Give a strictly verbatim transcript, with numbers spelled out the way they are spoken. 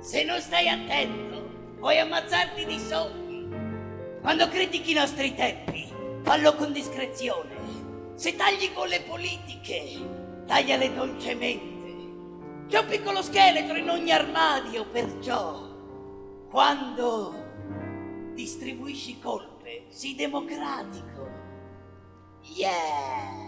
Se non stai attento, puoi ammazzarti di soldi. Quando critichi i nostri tempi, fallo con discrezione. Se tagli con le politiche, tagliale dolcemente. C'è un piccolo scheletro in ogni armadio, perciò quando distribuisci colpe, sii democratico. Yeah!